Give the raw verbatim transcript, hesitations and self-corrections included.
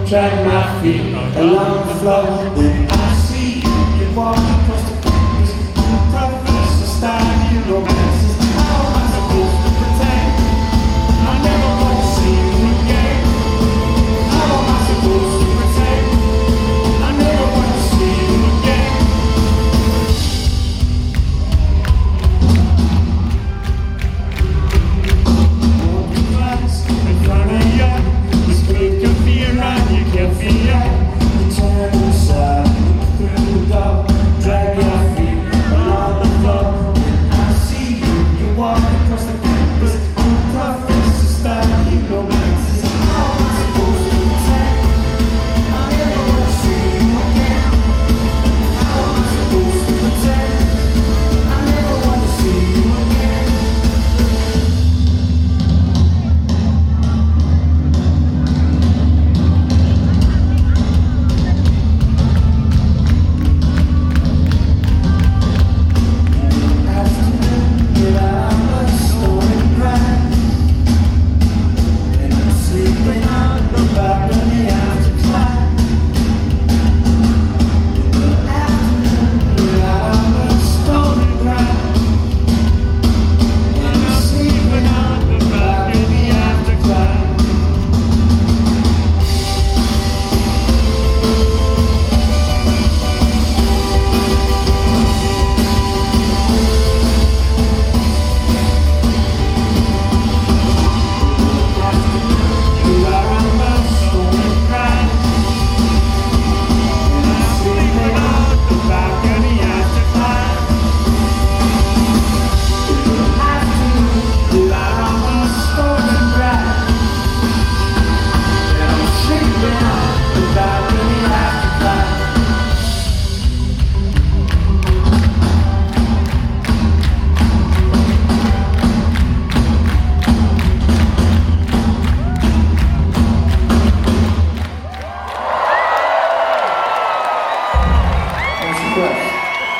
drag my feet along the floor. Then I see you, you walk across the campus. Professor style, you romances. How am I supposed to pretend I never want to see you again? How am I supposed to pretend I never want to see you again? Walking fast in front of you, this good can be around, you can't feel it. You turn inside, through the door, drag your feet along the floor. And I see you, you walk across the campus, you professor style, you romances. How am I supposed to pretend I never want to see you again? How am I supposed to pretend I never want to see you again? Yes.